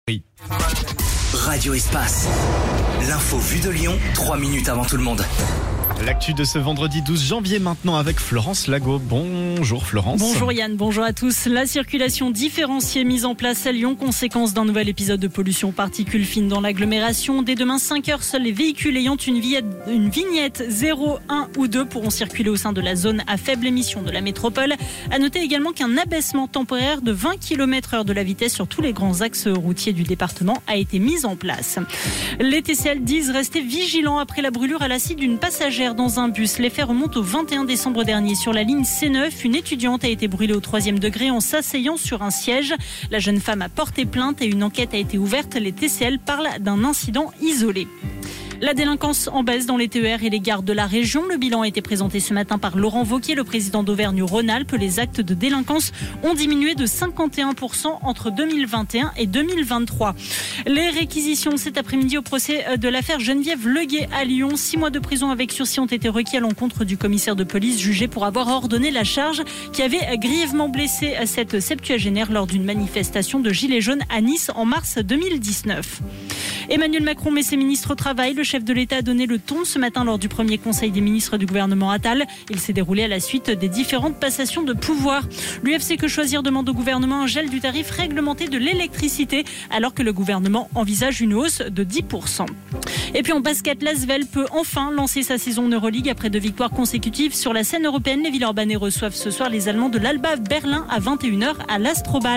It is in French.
Oui. Radio Espace. L'info vue de Lyon, 3 minutes avant tout le monde. L'actu de ce vendredi 12 janvier maintenant avec Florence Lago. Bonjour Florence. Bonjour Yann, bonjour à tous. La circulation différenciée mise en place à Lyon, conséquence d'un nouvel épisode de pollution particules fines dans l'agglomération. Dès demain 5h, seuls les véhicules ayant une vignette 0, 1 ou 2 pourront circuler au sein de la zone à faible émission de la métropole. À noter également qu'un abaissement temporaire de 20 km/h de la vitesse sur tous les grands axes routiers du département a été mis en place. Les TCL disent rester vigilants après la brûlure à l'acide d'une passagère dans un bus. Les faits remontent au 21 décembre dernier. Sur la ligne C9, une étudiante a été brûlée au 3e degré en s'asseyant sur un siège. La jeune femme a porté plainte et une enquête a été ouverte. Les TCL parlent d'un incident isolé. La délinquance en baisse dans les TER et les gares de la région. Le bilan a été présenté ce matin par Laurent Wauquiez, le président d'Auvergne-Rhône-Alpes. Les actes de délinquance ont diminué de 51% entre 2021 et 2023. Les réquisitions cet après-midi au procès de l'affaire Geneviève Leguet à Lyon. 6 mois de prison avec sursis ont été requis à l'encontre du commissaire de police jugé pour avoir ordonné la charge qui avait grièvement blessé cette septuagénaire lors d'une manifestation de Gilets jaunes à Nice en mars 2019. Emmanuel Macron met ses ministres au travail. Le chef de l'État a donné le ton ce matin lors du premier conseil des ministres du gouvernement Attal. Il s'est déroulé à la suite des différentes passations de pouvoir. L'UFC Que Choisir demande au gouvernement un gel du tarif réglementé de l'électricité alors que le gouvernement envisage une hausse de 10%. Et puis en basket, l'Asvel peut enfin lancer sa saison Euroleague après 2 victoires consécutives sur la scène européenne. Les Villeurbanais reçoivent ce soir les Allemands de l'Alba Berlin à 21h à l'Astrobal.